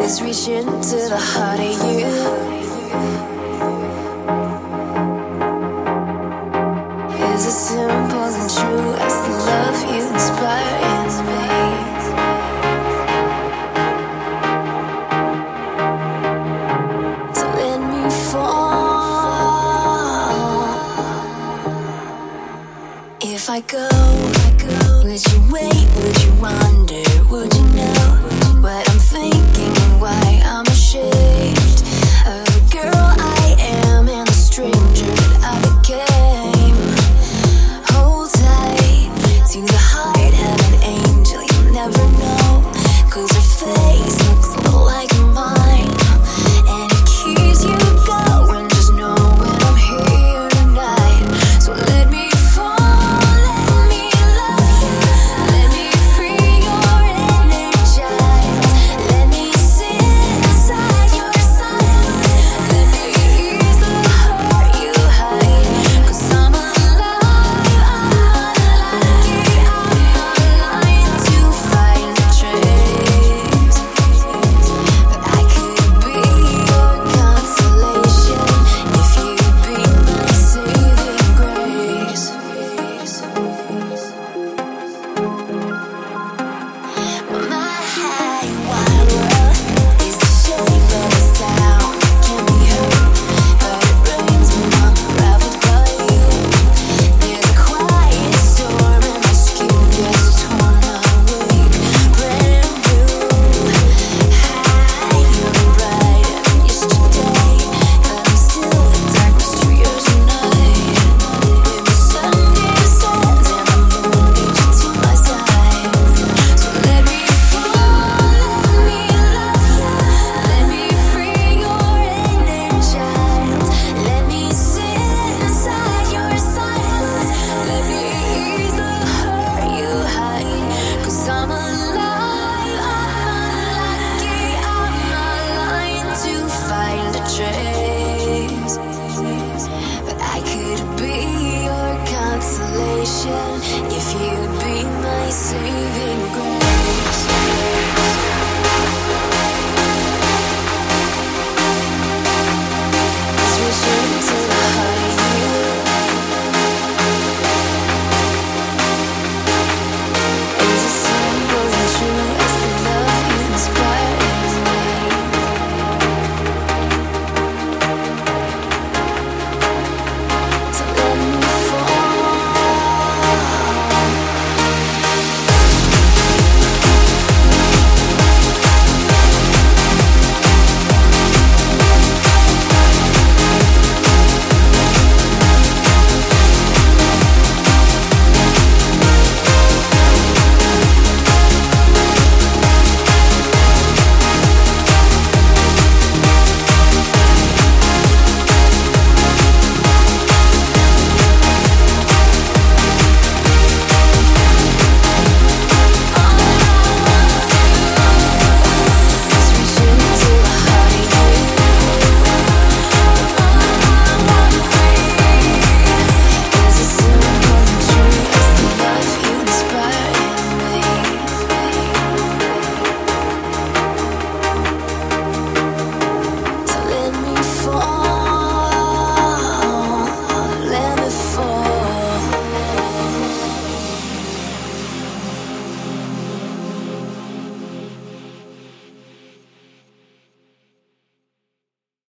is reaching to the heart of you. Is as simple and true as the love you inspire in me. So let me fall. If I go, would you wait? Would you wonder? Would you know what I'm thinking and why I'm ashamed of the girl I am and the stranger that I became? Hold tight to the heart of an angel, you'll never know, 'cause her face looks a little like mine, and it keeps you going. Just know when I'm here tonight. So let me fall, let me love you, let me free your inner child, let me sit inside your silence, let me ease the hurt you hide, 'cause I'm alive, I'm unlucky, I'm alive to find a trace. But I could be your consolation if you'd be my saving grace. My high wild world is the shape of a sound. Can be heard, but it rains when I'm unraveled by you. There's a quiet storm and my skin gets torn awake. Brand new, high and bright and yesterday, but I'm still in darkness to yours tonight. When the sun descends and the moon leads you to my side. So let me fall, let me love you, let me free your inner child, let me sit inside your silence, let me ease the hurt you hide, 'cause I'm alive, I'm unlucky, I'm alive to find a trace. But I could be your consolation if you'd be my savior.